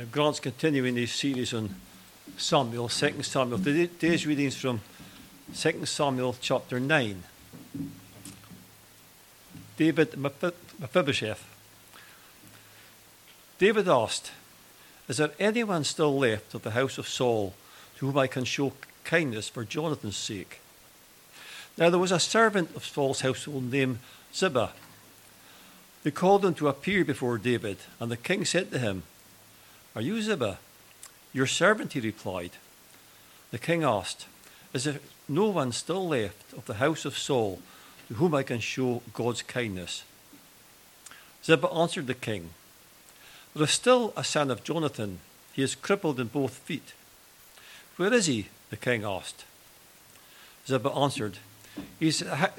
Now, Grant's continuing this series on Samuel, 2 Samuel. Today's readings from 2 Samuel chapter 9. David Mephibosheth. David asked, "Is there anyone still left of the house of Saul to whom I can show kindness for Jonathan's sake?" Now there was a servant of Saul's household named Ziba. They called him to appear before David, and the king said to him, "Are you Ziba?" "Your servant," he replied. The king asked, "Is there no one still left of the house of Saul to whom I can show God's kindness?" Ziba answered the king, "There is still a son of Jonathan. He is crippled in both feet." "Where is he?" the king asked. Ziba answered, He is at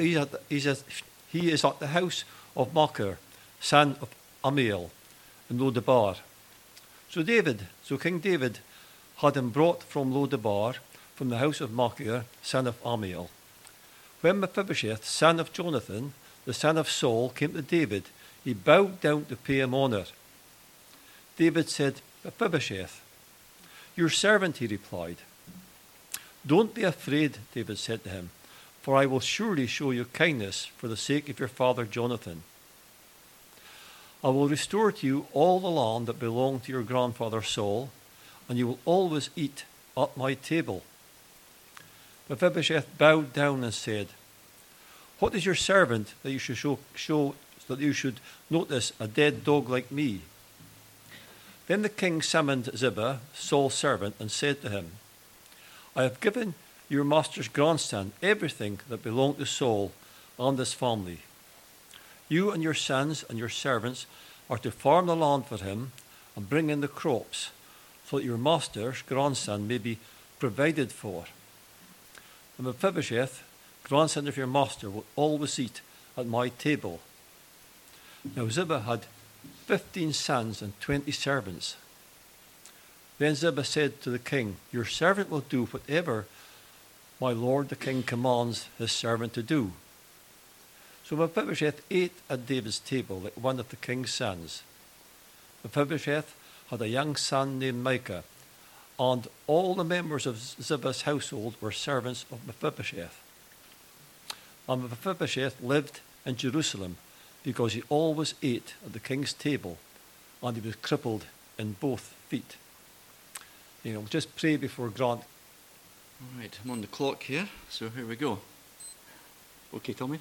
the house of Machir, son of Ammiel, in Lodebar. So King David had him brought from Lodebar, from the house of Machir, son of Ammiel. When Mephibosheth, son of Jonathan, the son of Saul, came to David, he bowed down to pay him honor. David said, "Mephibosheth." "Your servant," he replied. "Don't be afraid," David said to him, "for I will surely show you kindness for the sake of your father Jonathan. I will restore to you all the land that belonged to your grandfather Saul, and you will always eat at my table." Mephibosheth bowed down and said, "What is your servant that you should notice a dead dog like me?" Then the king summoned Ziba, Saul's servant, and said to him, "I have given your master's grandson everything that belonged to Saul and his family. You and your sons and your servants are to farm the land for him and bring in the crops, so that your master's grandson may be provided for. And Mephibosheth, grandson of your master, will always eat at my table." Now Ziba had 15 sons and 20 servants. Then Ziba said to the king, "Your servant will do whatever my lord the king commands his servant to do." So Mephibosheth ate at David's table like one of the king's sons. Mephibosheth had a young son named Micah, and all the members of Ziba's household were servants of Mephibosheth. And Mephibosheth lived in Jerusalem because he always ate at the king's table, and he was crippled in both feet. We'll just pray before Grant. All right, I'm on the clock here, so here we go. Okay, Tommy?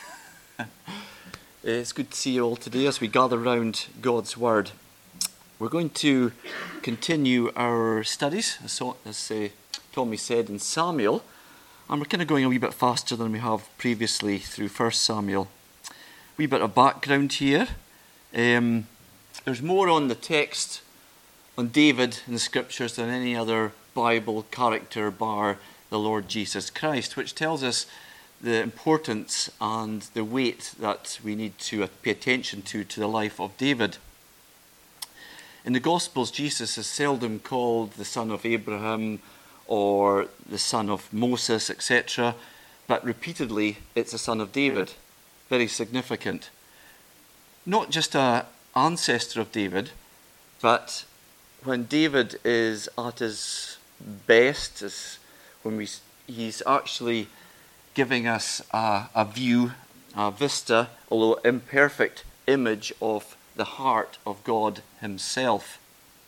It's good to see you all today as we gather round God's Word. We're going to continue our studies, as Tommy said, in Samuel, and we're kind of going a wee bit faster than we have previously through 1 Samuel. A wee bit of background here. There's more on the text on David in the Scriptures than any other Bible character bar the Lord Jesus Christ, which tells us the importance and the weight that we need to pay attention to the life of David. In the Gospels, Jesus is seldom called the son of Abraham or the son of Moses, etc., but repeatedly it's the son of David. Very significant. Not just an ancestor of David, but when David is at his best, he's actually giving us a view, a vista, although imperfect, image of the heart of God himself.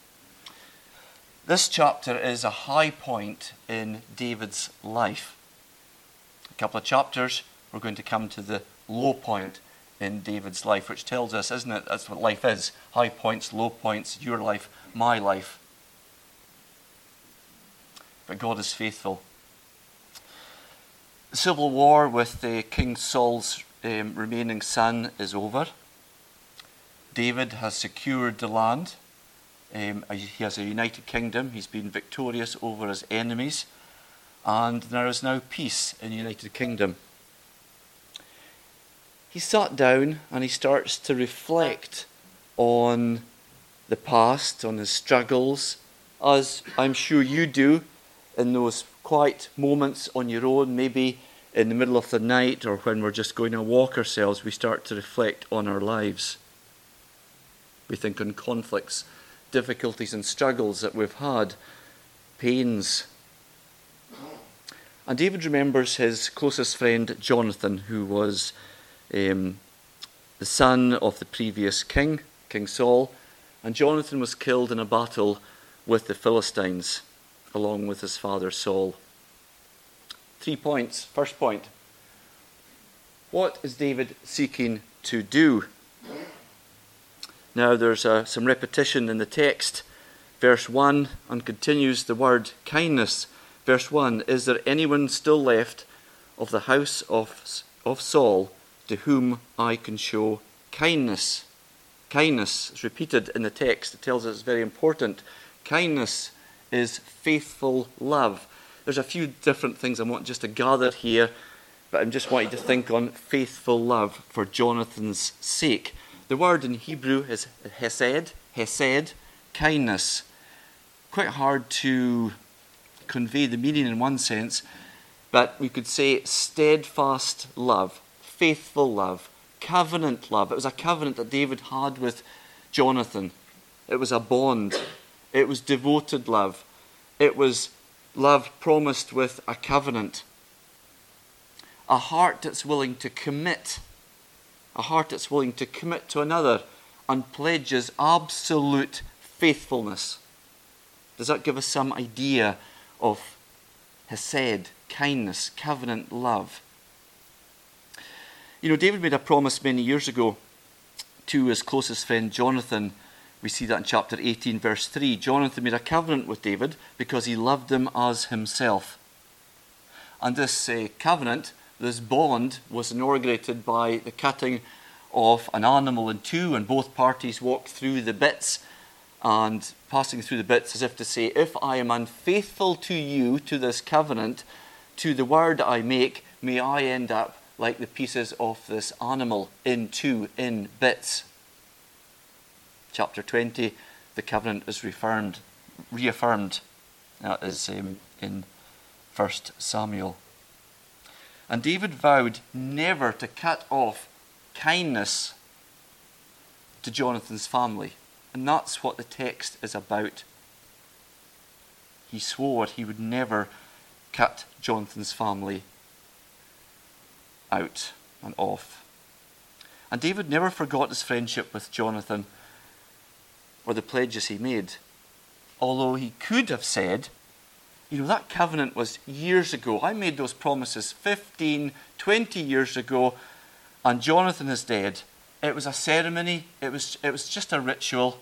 This chapter is a high point in David's life. A couple of chapters, we're going to come to the low point in David's life, which tells us, isn't it, that's what life is. High points, low points, your life, my life. But God is faithful. The civil war with King Saul's remaining son is over. David has secured the land. He has a united kingdom. He's been victorious over his enemies. And there is now peace in the United Kingdom. He sat down and he starts to reflect on the past, on his struggles, as I'm sure you do in those quiet moments on your own, maybe in the middle of the night or when we're just going to walk ourselves, we start to reflect on our lives. We think on conflicts difficulties and struggles that we've had, pains. And David remembers his closest friend Jonathan, who was the son of the previous king, King Saul, and Jonathan was killed in a battle with the Philistines, along with his father Saul. 3 points. First point. What is David seeking to do? Now there's some repetition in the text. Verse 1, and continues the word kindness. Verse 1, is there anyone still left of the house of Saul to whom I can show kindness? Kindness is repeated in the text. It tells us it's very important. Kindness is faithful love. There's a few different things I want just to gather here, but I just want you to think on faithful love for Jonathan's sake. The word in Hebrew is hesed, kindness. Quite hard to convey the meaning in one sense, but we could say steadfast love, faithful love, covenant love. It was a covenant that David had with Jonathan. It was a bond. It was devoted love. It was love promised with a covenant. A heart that's willing to commit. A heart that's willing to commit to another and pledges absolute faithfulness. Does that give us some idea of hesed, kindness, covenant love? You know, David made a promise many years ago to his closest friend Jonathan. We see that in chapter 18, verse 3. Jonathan made a covenant with David because he loved him as himself. And this covenant, this bond, was inaugurated by the cutting of an animal in two, and both parties walked through the bits, and passing through the bits as if to say, if I am unfaithful to you, to this covenant, to the word I make, may I end up like the pieces of this animal in two, in bits. Chapter 20, the covenant is reaffirmed. That is in 1 Samuel. And David vowed never to cut off kindness to Jonathan's family. And that's what the text is about. He swore he would never cut Jonathan's family out and off. And David never forgot his friendship with Jonathan or the pledges he made. Although he could have said, you know, that covenant was years ago. I made those promises 15, 20 years ago, and Jonathan is dead. It was a ceremony. It was just a ritual.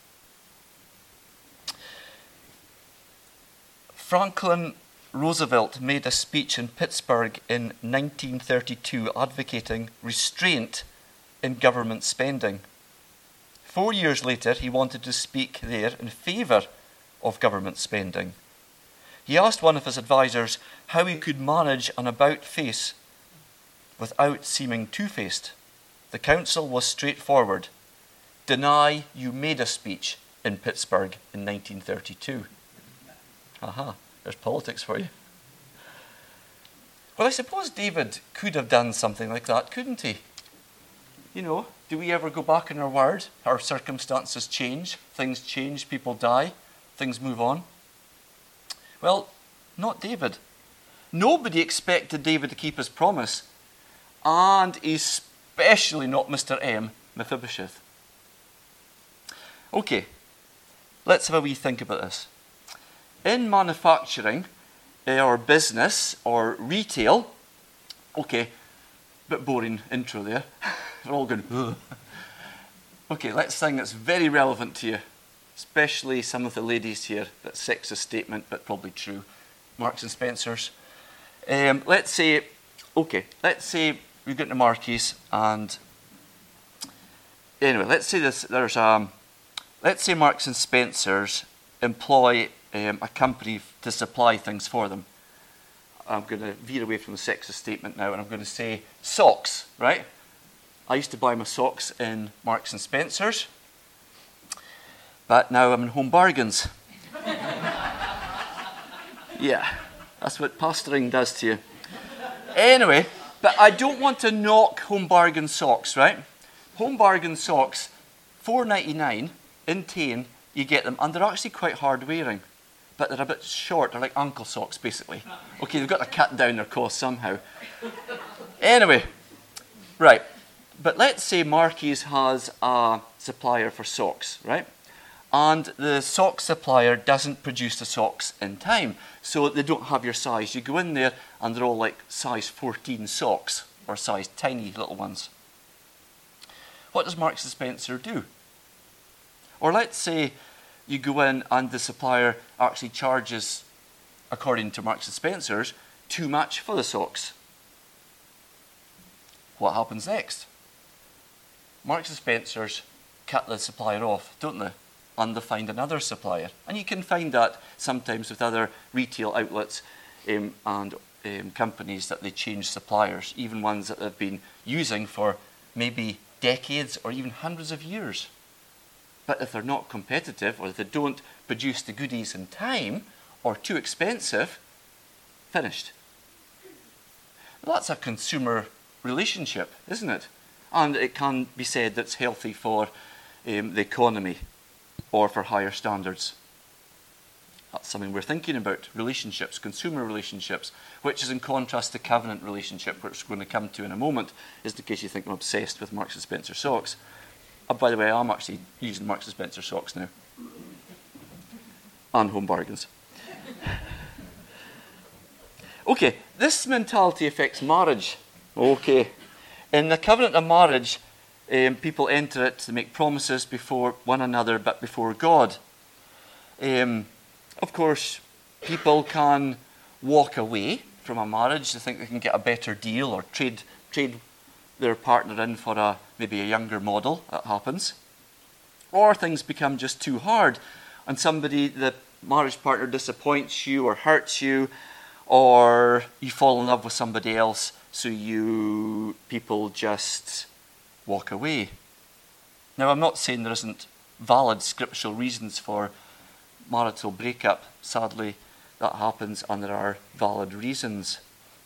Franklin Roosevelt made a speech in Pittsburgh in 1932 advocating restraint in government spending. 4 years later, he wanted to speak there in favour of government spending. He asked one of his advisors how he could manage an about-face without seeming two-faced. The counsel was straightforward. Deny you made a speech in Pittsburgh in 1932. Aha, there's politics for you. Well, I suppose David could have done something like that, couldn't he? You know, do we ever go back in our word? Our circumstances change, things change, people die, things move on. Well, not David. Nobody expected David to keep his promise, and especially not Mr. M, Mephibosheth. Okay, let's have a wee think about this. In manufacturing, or business, or retail, okay, bit boring intro there. We're all going, ugh. Okay, let's sing that's very relevant to you, especially some of the ladies here. That's a sexist statement, but probably true. Marks and Spencer's. Let's say we go into Marquis, and anyway, let's say this. Let's say Marks and Spencer's employ a company to supply things for them. I'm going to veer away from the sexist statement now, and I'm going to say socks, right? I used to buy my socks in Marks and Spencer's, but now I'm in Home Bargains. Yeah, that's what pastoring does to you. Anyway, but I don't want to knock Home Bargain socks, right? Home Bargain socks, $4.99 in Tain, you get them, and they're actually quite hard wearing, but they're a bit short. They're like ankle socks, basically. Okay, they've got to cut down their cost somehow. Anyway, right. But let's say Marquis has a supplier for socks, right? And the sock supplier doesn't produce the socks in time, so they don't have your size. You go in there, and they're all like size 14 socks, or size tiny little ones. What does Marks and Spencer do? Or let's say you go in and the supplier actually charges, according to Marks and Spencer's, too much for the socks. What happens next? Marks and Spencer's cut the supplier off, don't they? And they find another supplier. And you can find that sometimes with other retail outlets and companies, that they change suppliers, even ones that they've been using for maybe decades or even hundreds of years. But if they're not competitive, or if they don't produce the goodies in time, or too expensive, finished. Well, that's a consumer relationship, isn't it? And it can be said that's healthy for the economy or for higher standards. That's something we're thinking about, relationships, consumer relationships, which is in contrast to covenant relationship, which we're going to come to in a moment, is in case you think I'm obsessed with Marks and Spencer socks. By the way, I'm actually using Marks and Spencer socks now. And Home Bargains. Okay, this mentality affects marriage. Okay. In the covenant of marriage, people enter it to make promises before one another, but before God. Of course, people can walk away from a marriage. They think they can get a better deal, or trade their partner in for maybe a younger model. That happens. Or things become just too hard, and the marriage partner disappoints you or hurts you, or you fall in love with somebody else, so people just walk away. Now, I'm not saying there isn't valid scriptural reasons for marital breakup. Sadly, that happens, and there are valid reasons.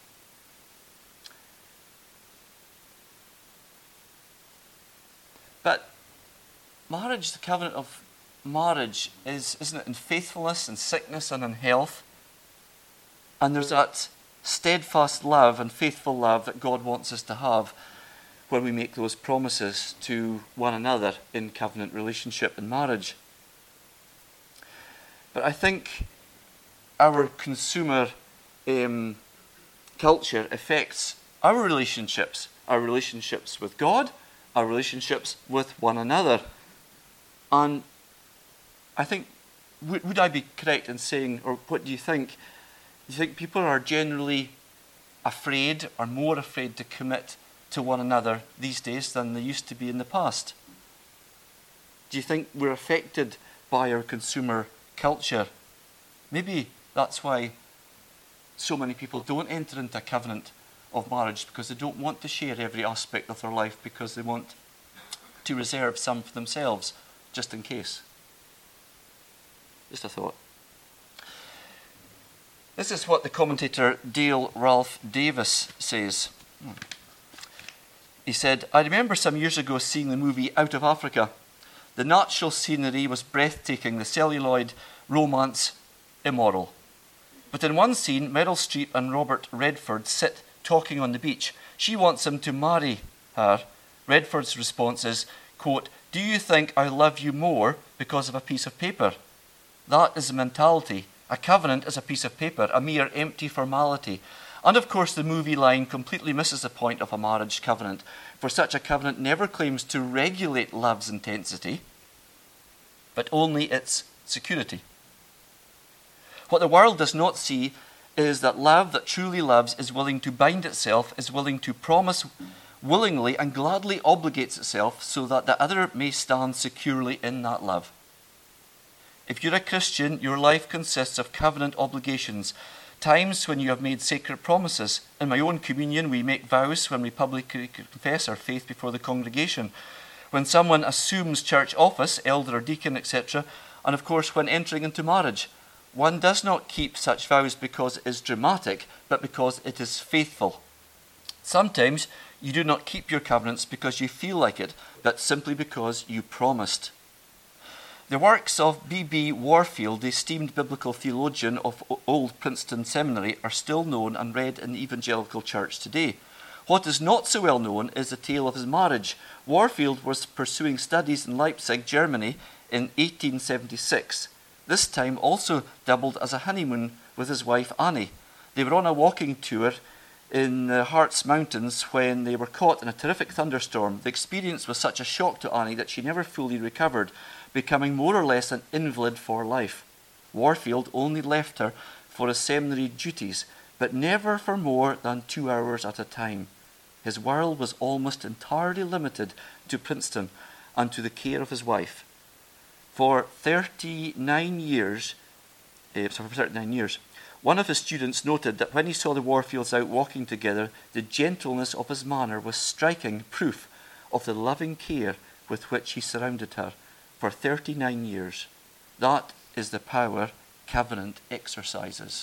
But marriage, the covenant of marriage, isn't it in faithfulness and sickness and in health? And there's that steadfast love and faithful love that God wants us to have when we make those promises to one another in covenant relationship and marriage. But I think our consumer culture affects our relationships with God, our relationships with one another. And I think, would I be correct in saying, or what do you think? Do you think people are generally afraid, or more afraid to commit to one another these days than they used to be in the past? Do you think we're affected by our consumer culture? Maybe that's why so many people don't enter into a covenant of marriage, because they don't want to share every aspect of their life, because they want to reserve some for themselves, just in case. Just a thought. This is what the commentator Dale Ralph Davis says. He said, "I remember some years ago seeing the movie Out of Africa. The natural scenery was breathtaking, the celluloid romance immoral. But in one scene, Meryl Streep and Robert Redford sit talking on the beach. She wants him to marry her. Redford's response is, quote, 'Do you think I love you more because of a piece of paper?' That is the mentality. A covenant is a piece of paper, a mere empty formality. And of course the movie line completely misses the point of a marriage covenant, for such a covenant never claims to regulate love's intensity, but only its security. What the world does not see is that love that truly loves is willing to bind itself, is willing to promise willingly and gladly obligates itself so that the other may stand securely in that love. If you're a Christian, your life consists of covenant obligations, times when you have made sacred promises. In my own communion, we make vows when we publicly confess our faith before the congregation. When someone assumes church office, elder or deacon, etc., and of course when entering into marriage, one does not keep such vows because it is dramatic, but because it is faithful. Sometimes you do not keep your covenants because you feel like it, but simply because you promised. The works of B.B. Warfield, the esteemed biblical theologian of Old Princeton Seminary, are still known and read in the evangelical church today. What is not so well known is the tale of his marriage. Warfield was pursuing studies in Leipzig, Germany in 1876. This time also doubled as a honeymoon with his wife Annie. They were on a walking tour in the Harz Mountains when they were caught in a terrific thunderstorm. The experience was such a shock to Annie that she never fully recovered, becoming more or less an invalid for life. Warfield only left her for his seminary duties, but never for more than 2 hours at a time. His world was almost entirely limited to Princeton and to the care of his wife. For 39 years, one of his students noted that when he saw the Warfields out walking together, the gentleness of his manner was striking proof of the loving care with which he surrounded her for 39 years. That is the power covenant exercises.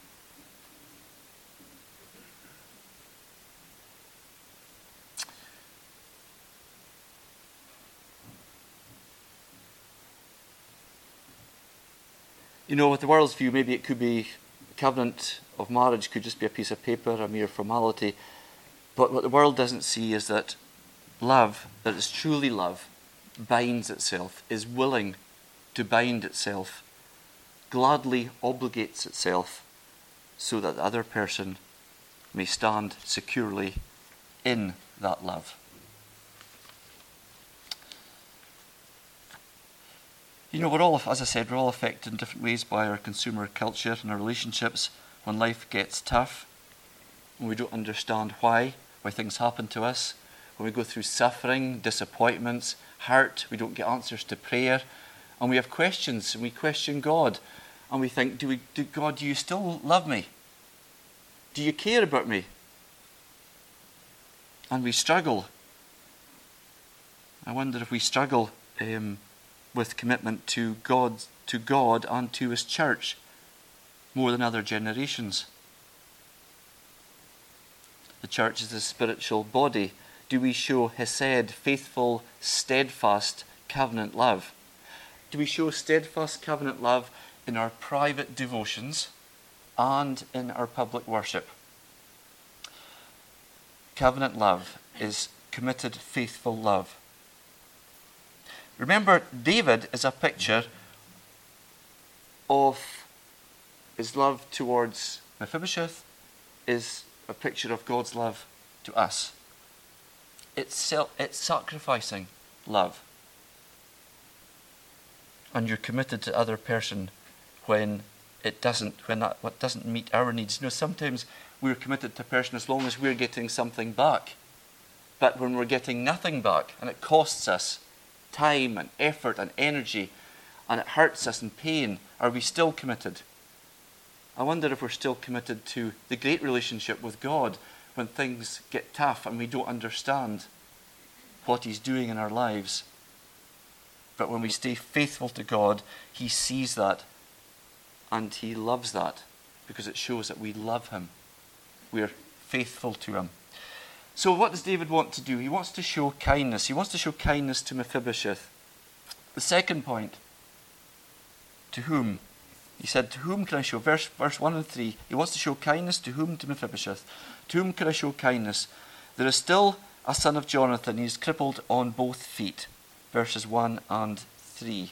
You know, with the world's view, maybe it could be a covenant of marriage could just be a piece of paper, a mere formality. But what the world doesn't see is that love, that is truly love, binds itself, is willing to bind itself, gladly obligates itself so that the other person may stand securely in that love. You know, we're all, as I said, we're all affected in different ways by our consumer culture and our relationships. When life gets tough, when we don't understand why things happen to us, when we go through suffering, disappointments, hurt, we don't get answers to prayer, and we have questions, and we question God, and we think, God, do you still love me? Do you care about me? And we struggle. I wonder if we struggle with commitment to God and to His church more than other generations. The church is a spiritual body. Do we show hesed, faithful, steadfast covenant love? Do we show steadfast covenant love in our private devotions and in our public worship? Covenant love is committed, faithful love. Remember, David is a picture of his love towards Mephibosheth, is a picture of God's love to us. It's sacrificing love. And you're committed to the other person when what doesn't meet our needs. You know, sometimes we're committed to a person as long as we're getting something back. But when we're getting nothing back and it costs us time and effort and energy and it hurts us in pain, are we still committed? I wonder if we're still committed to the great relationship with God when things get tough and we don't understand what He's doing in our lives. But when we stay faithful to God, He sees that and He loves that because it shows that we love Him. We're faithful to Him. So what does David want to do? He wants to show kindness. He wants to show kindness to Mephibosheth. The second point, to whom? He said, to whom can I show? Verse 1 and 3. He wants to show kindness to whom? To Mephibosheth. To whom can I show kindness? There is still a son of Jonathan. He is crippled on both feet. Verses 1 and 3.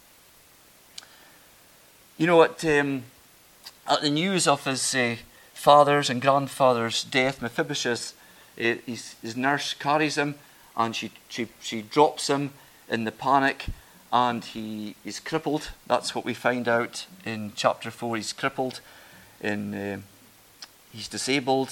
You know what? At the news of his father's and grandfather's death, Mephibosheth, his nurse carries him and she drops him in the panic and he is crippled. That's what we find out in chapter 4. He's crippled, he's disabled.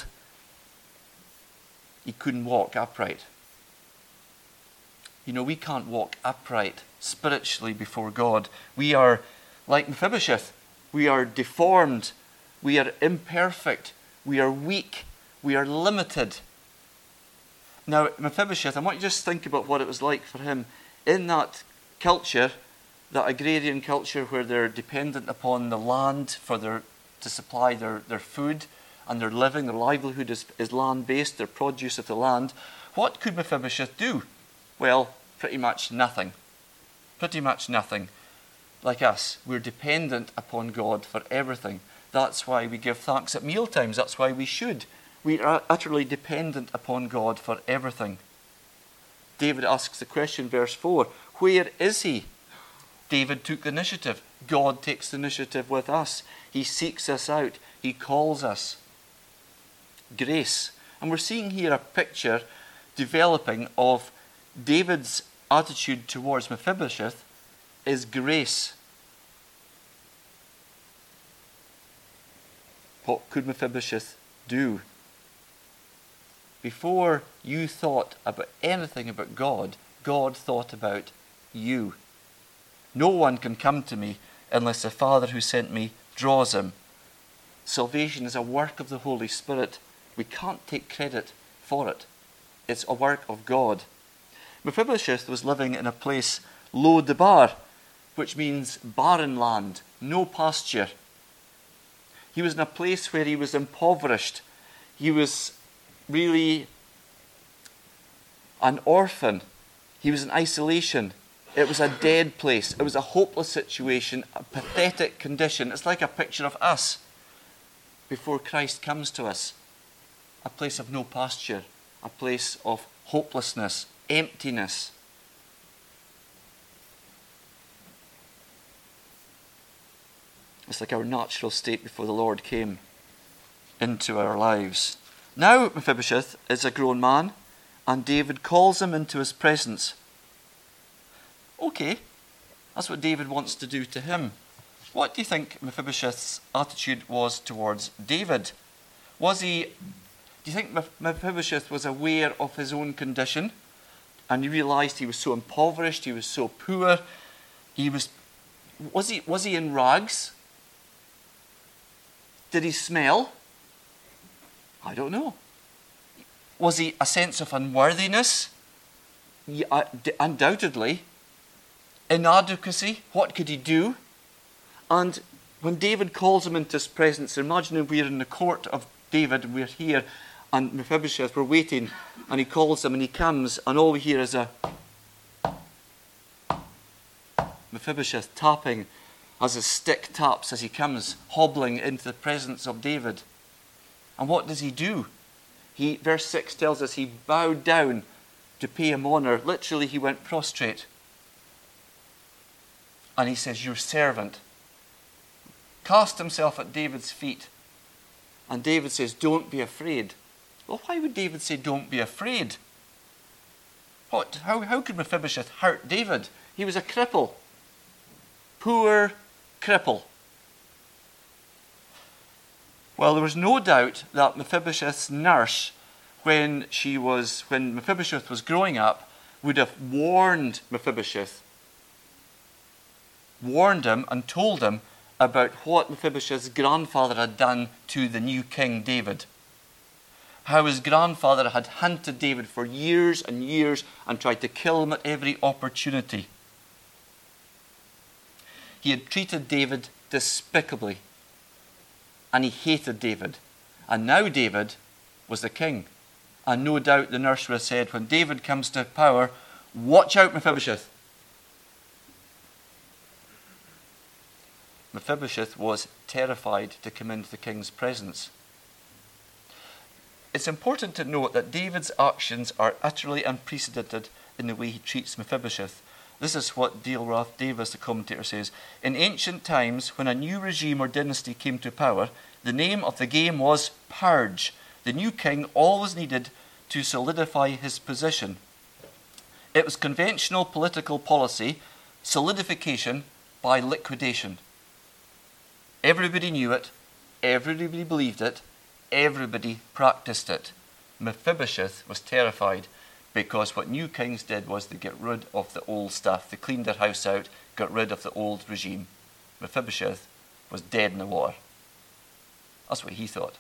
He couldn't walk upright. You know, we can't walk upright spiritually before God. We are like Mephibosheth. We are deformed. We are imperfect. We are weak. We are limited. Now, Mephibosheth, I want you to just think about what it was like for him in that culture, that agrarian culture where they're dependent upon the land to supply their food and their living. Their livelihood is land-based, their produce of the land. What could Mephibosheth do? Well, pretty much nothing. Pretty much nothing. Like us, we're dependent upon God for everything. That's why we give thanks at mealtimes. That's why we should. We are utterly dependent upon God for everything. David asks the question, verse 4, where is he? David took the initiative. God takes the initiative with us. He seeks us out. He calls us. Grace. And we're seeing here a picture developing of David's attitude towards Mephibosheth is grace. What could Mephibosheth do? Before you thought about anything about God, God thought about you. No one can come to me unless the Father who sent me draws him. Salvation is a work of the Holy Spirit. We can't take credit for it. It's a work of God. Mephibosheth was living in a place Lo Debar, which means barren land, no pasture. He was in a place where he was impoverished. He was really an orphan. He was in isolation. It was a dead place. It was a hopeless situation, a pathetic condition. It's like a picture of us before Christ comes to us. A place of no pasture, a place of hopelessness, emptiness. It's like our natural state before the Lord came into our lives. Now Mephibosheth is a grown man, and David calls him into his presence. Okay, that's what David wants to do to him. What do you think Mephibosheth's attitude was towards David? Do you think Mephibosheth was aware of his own condition, and he realised he was so impoverished, he was so poor, was he in rags? Did he smell? I don't know. Was he a sense of unworthiness? Yeah, undoubtedly. Inadequacy? What could he do? And when David calls him into his presence, imagine if we're in the court of David and we're here, and Mephibosheth, we're waiting, and he calls him and he comes, and all we hear is a Mephibosheth tapping as his stick taps as he comes hobbling into the presence of David. And what does he do? Verse 6 tells us he bowed down to pay him honour. Literally, he went prostrate. And he says, your servant. Cast himself at David's feet. And David says, don't be afraid. Well, why would David say, don't be afraid? How could Mephibosheth hurt David? He was a cripple. Poor cripple. Well, there was no doubt that Mephibosheth's nurse, when Mephibosheth was growing up, would have warned Mephibosheth, warned him and told him about what Mephibosheth's grandfather had done to the new king David. How his grandfather had hunted David for years and years and tried to kill him at every opportunity. He had treated David despicably, and he hated David. And now David was the king. And no doubt the nurse would have said, when David comes to power, watch out, Mephibosheth. Mephibosheth was terrified to come into the king's presence. It's important to note that David's actions are utterly unprecedented in the way he treats Mephibosheth. This is what Dale Ralph Davis, the commentator, says. In ancient times, when a new regime or dynasty came to power, the name of the game was purge. The new king always needed to solidify his position. It was conventional political policy, solidification by liquidation. Everybody knew it, everybody believed it, everybody practiced it. Mephibosheth was terrified, because what new kings did was to get rid of the old stuff. They cleaned their house out, got rid of the old regime. Mephibosheth was dead in the water. That's what he thought.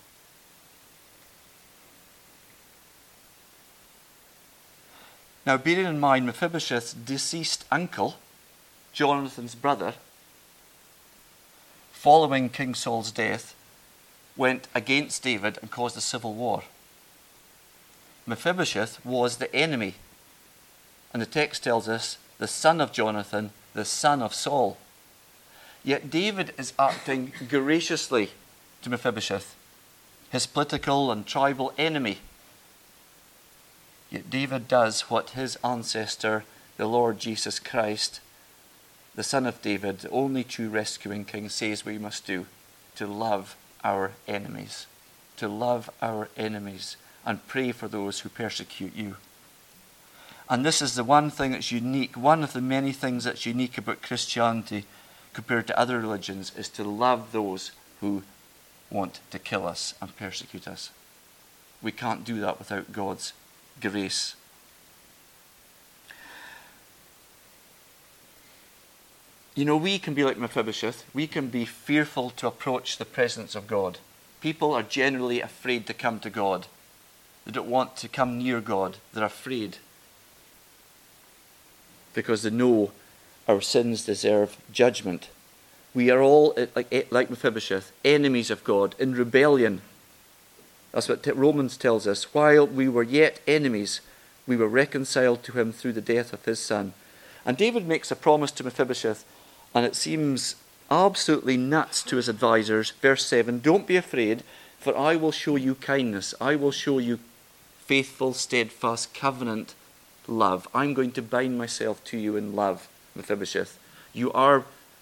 Now, bearing in mind Mephibosheth's deceased uncle, Jonathan's brother, following King Saul's death, went against David and caused a civil war. Mephibosheth was the enemy. And the text tells us the son of Jonathan, the son of Saul. Yet David is acting graciously to Mephibosheth, his political and tribal enemy. Yet David does what his ancestor, the Lord Jesus Christ, the Son of David, the only true rescuing king, says we must do: to love our enemies. To love our enemies and pray for those who persecute you. And this is the one thing that's unique, one of the many things that's unique about Christianity compared to other religions, is to love those who want to kill us and persecute us. We can't do that without God's grace. You know, we can be like Mephibosheth. We can be fearful to approach the presence of God. People are generally afraid to come to God. They don't want to come near God. They're afraid because they know our sins deserve judgment. We are all, like Mephibosheth, enemies of God, in rebellion. That's what Romans tells us. While we were yet enemies, we were reconciled to him through the death of his son. And David makes a promise to Mephibosheth, and it seems absolutely nuts to his advisors. Verse 7, don't be afraid, for I will show you kindness. I will show you faithful, steadfast, covenant love. I'm going to bind myself to you in love, Mephibosheth. You are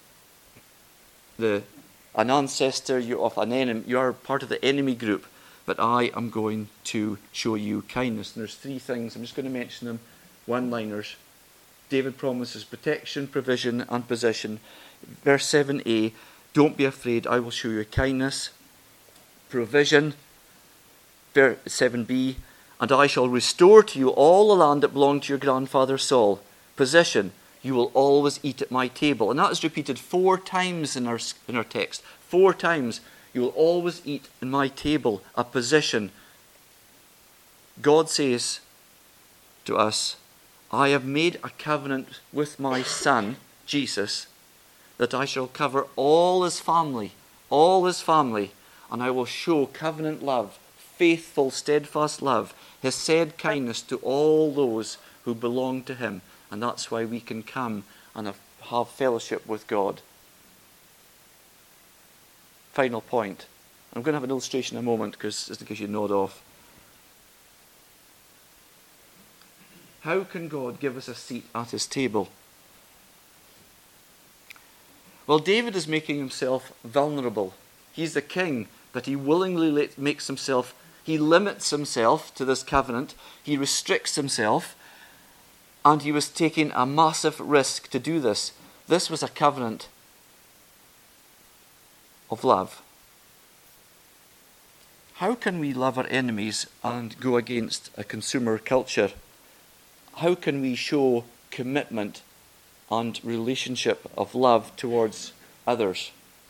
an ancestor of an enemy. You are part of the enemy group, but I am going to show you kindness. And there's three things. I'm just going to mention them, one-liners. David promises protection, provision, and possession. Verse 7a, don't be afraid, I will show you kindness. Provision. Verse 7b, and I shall restore to you all the land that belonged to your grandfather Saul. Possession, you will always eat at my table. And that is repeated 4 times in our text. 4 times, you will always eat at my table. A possession. God says to us, I have made a covenant with my son, Jesus, that I shall cover all his family, and I will show covenant love, faithful, steadfast love, his said kindness to all those who belong to him. And that's why we can come and have fellowship with God. Final point. I'm going to have an illustration in a moment, just in case you nod off. How can God give us a seat at his table? Well, David is making himself vulnerable. He's the king, but he willingly makes himself, he limits himself to this covenant, he restricts himself, and he was taking a massive risk to do this. This was a covenant of love. How can we love our enemies and go against a consumer culture? How can we show commitment and relationship of love towards others?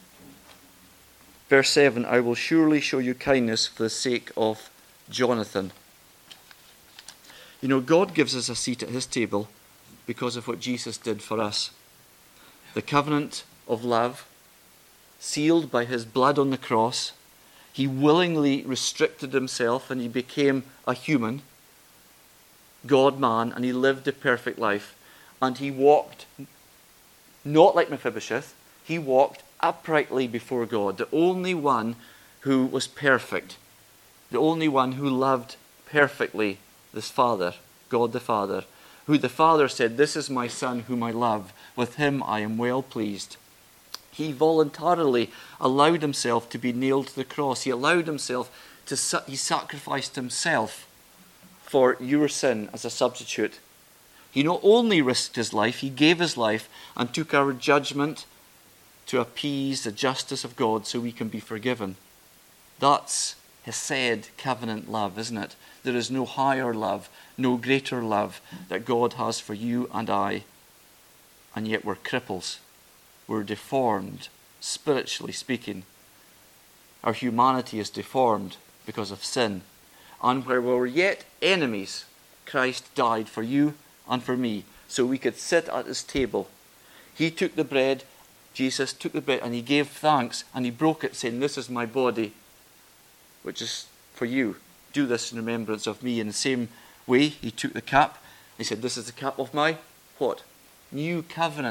Verse 7, I will surely show you kindness for the sake of Jonathan. You know, God gives us a seat at his table because of what Jesus did for us. The covenant of love, sealed by his blood on the cross. He willingly restricted himself and he became a human, God-man, and he lived a perfect life. And he walked, not like Mephibosheth, he walked uprightly before God, the only one who was perfect, the only one who loved perfectly this Father, God the Father, who the Father said, this is my Son whom I love, with him I am well pleased. He voluntarily allowed himself to be nailed to the cross. He allowed himself he sacrificed himself for your sin as a substitute. He not only risked his life, he gave his life and took our judgment to appease the justice of God so we can be forgiven. That's hesed covenant love, isn't it? There is no higher love, no greater love that God has for you and I. And yet we're cripples. We're deformed, spiritually speaking. Our humanity is deformed because of sin. And where we were yet enemies, Christ died for you and for me, so we could sit at his table. He took the bread, Jesus took the bread, and he gave thanks, and he broke it, saying, this is my body, which is for you. Do this in remembrance of me. In the same way, he took the cup. He said, this is the cup of my, what? New covenant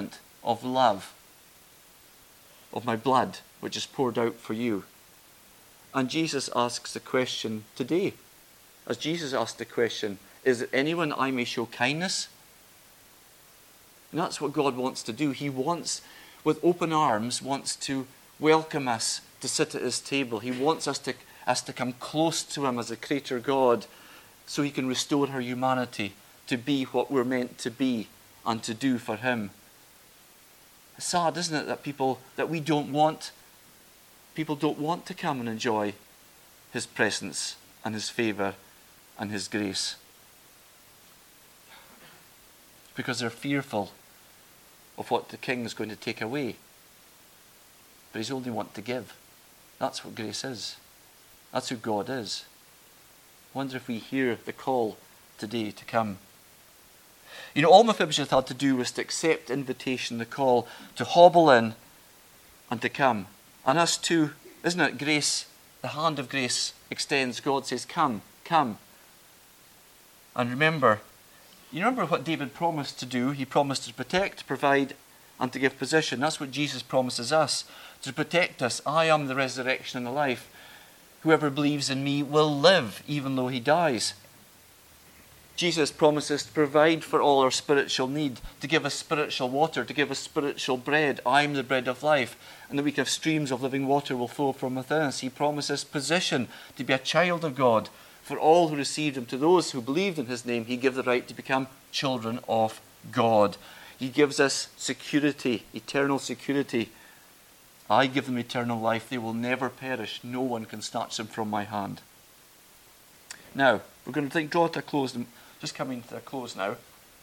of love, of my blood, which is poured out for you. And Jesus asks the question today, as Jesus asked the question, is there anyone I may show kindness? And that's what God wants to do. He wants, with open arms, wants to welcome us to sit at his table. He wants us to come close to him as a creator God so he can restore our humanity to be what we're meant to be and to do for him. It's sad, isn't it, that people don't want to come and enjoy his presence and his favour and his grace. Because they're fearful of what the king is going to take away. But he's only want to give. That's what grace is. That's who God is. I wonder if we hear the call today to come. You know, all Mephibosheth had to do was to accept invitation, the call, to hobble in and to come. And us too, isn't it? Grace, the hand of grace extends. God says, come, come. And remember, you remember what David promised to do? He promised to protect, provide, and to give possession. That's what Jesus promises us, to protect us. I am the resurrection and the life. Whoever believes in me will live, even though he dies. Jesus promises to provide for all our spiritual need, to give us spiritual water, to give us spiritual bread. I am the bread of life, and that we can have streams of living water will flow from within us. He promises position, to be a child of God. For all who received him, to those who believed in his name, he gave the right to become children of God. He gives us security, eternal security. I give them eternal life. They will never perish. No one can snatch them from my hand. Now, we're going to draw to a close. Just coming to a close now.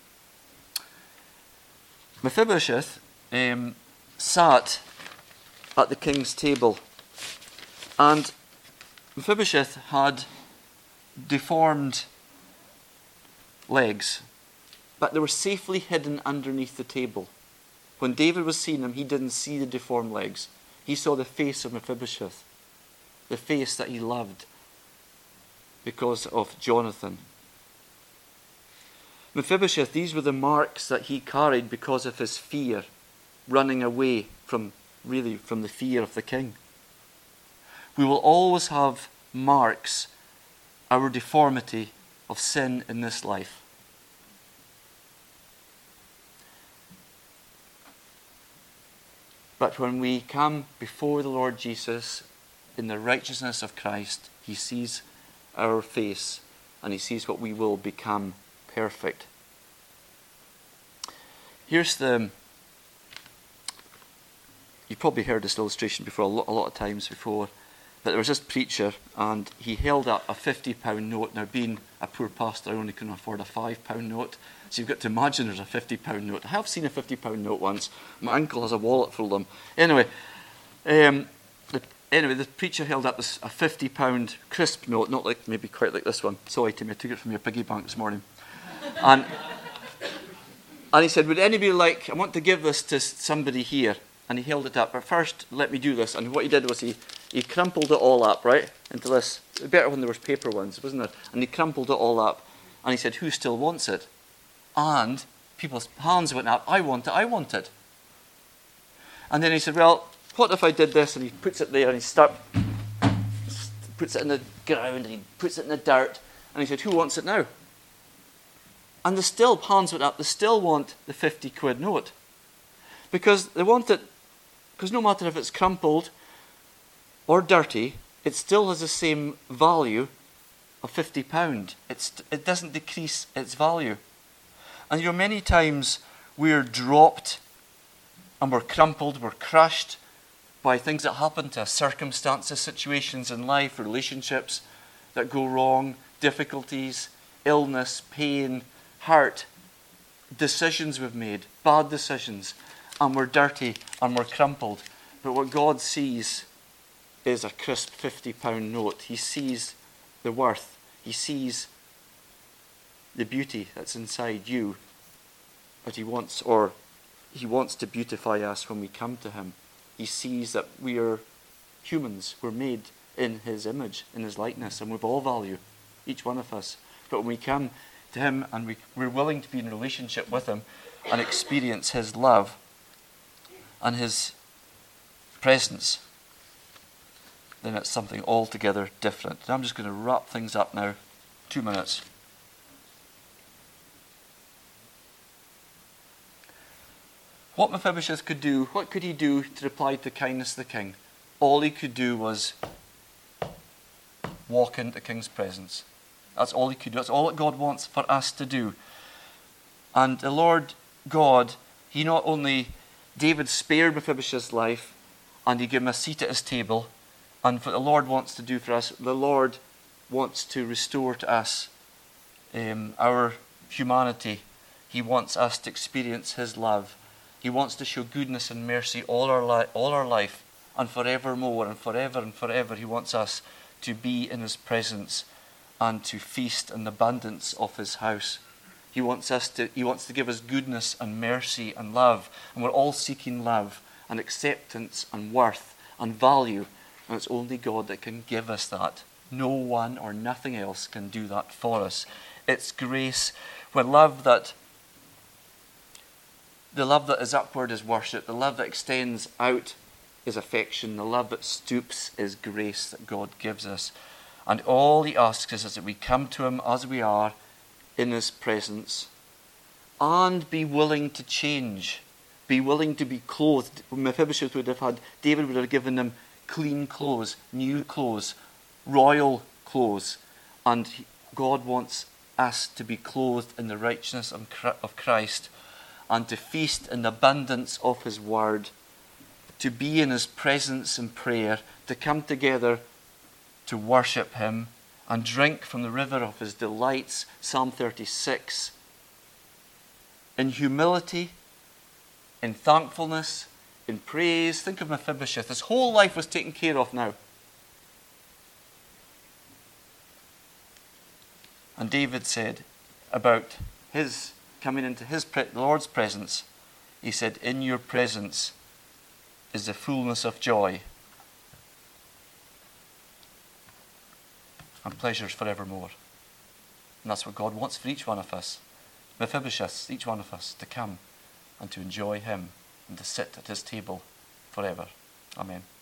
Mephibosheth sat at the king's table. And Mephibosheth had deformed legs, but they were safely hidden underneath the table. When David was seeing him, he didn't see the deformed legs. He saw the face of Mephibosheth, the face that he loved because of Jonathan. Mephibosheth, these were the marks that he carried because of his fear, running away from the fear of the king. We will always have marks, our deformity of sin in this life. But when we come before the Lord Jesus in the righteousness of Christ, he sees our face and he sees what we will become perfect. You've probably heard this illustration before, a lot of times before, but there was this preacher and he held up a £50 note. Now, being a poor pastor, I only can afford a £5 note. So you've got to imagine there's a £50 note. I have seen a £50 note once. My uncle has a wallet full of them. Anyway, the preacher held up a £50 crisp note, not like maybe quite like this one. Sorry, Timmy, I took it from your piggy bank this morning. And he said, would anybody like, I want to give this to somebody here. And he held it up. But first, let me do this. And what he did was he crumpled it all up, right, into this. Better when there was paper ones, wasn't there? And he crumpled it all up. And he said, who still wants it? And people's hands went up. I want it, I want it. And then he said, well, what if I did this? And he puts it there and he puts it in the ground and he puts it in the dirt. And he said, who wants it now? And the still hands went up. They still want the 50 quid note. Because they want it, because no matter if it's crumpled or dirty, it still has the same value of £50. It doesn't decrease its value. And many times we're dropped and we're crumpled, we're crushed by things that happen to us, circumstances, situations in life, relationships that go wrong, difficulties, illness, pain, hurt, decisions we've made, bad decisions, and we're dirty and we're crumpled. But what God sees is a crisp £50 note. He sees the worth. He sees the beauty that's inside you, but he wants to beautify us when we come to him. He sees that we are humans. We're made in his image, in his likeness, and we've all value, each one of us. But when we come to him and we're willing to be in a relationship with him and experience his love, and his presence, then it's something altogether different. And I'm just going to wrap things up now. 2 minutes. What Mephibosheth could do, what could he do to reply to the kindness of the king? All he could do was walk into the king's presence. That's all he could do. That's all that God wants for us to do. And the Lord God, he not only, David spared Mephibosheth's life, and he gave him a seat at his table, and what the Lord wants to do for us, the Lord wants to restore to us our humanity. He wants us to experience his love. He wants to show goodness and mercy all our life, and forevermore, and forever. He wants us to be in his presence and to feast in the abundance of his house. He wants to give us goodness and mercy and love, and we're all seeking love and acceptance and worth and value, and it's only God that can give us that. No one or nothing else can do that for us. It's grace. The love that is upward is worship. The love that extends out is affection. The love that stoops is grace that God gives us. And all he asks us is that we come to him as we are in his presence and be willing to change. Be willing to be clothed. Mephibosheth David would have given them clean clothes, new clothes, royal clothes. And God wants us to be clothed in the righteousness of Christ and to feast in the abundance of his word, to be in his presence in prayer, to come together to worship him and drink from the river of his delights, Psalm 36, in humility, in thankfulness, in praise. Think of Mephibosheth. His whole life was taken care of now. And David said about his coming into the Lord's presence, he said, in your presence is the fullness of joy and pleasures forevermore. And that's what God wants for each one of us, Mephibosheth, each one of us, to come and to enjoy him and to sit at his table forever. Amen.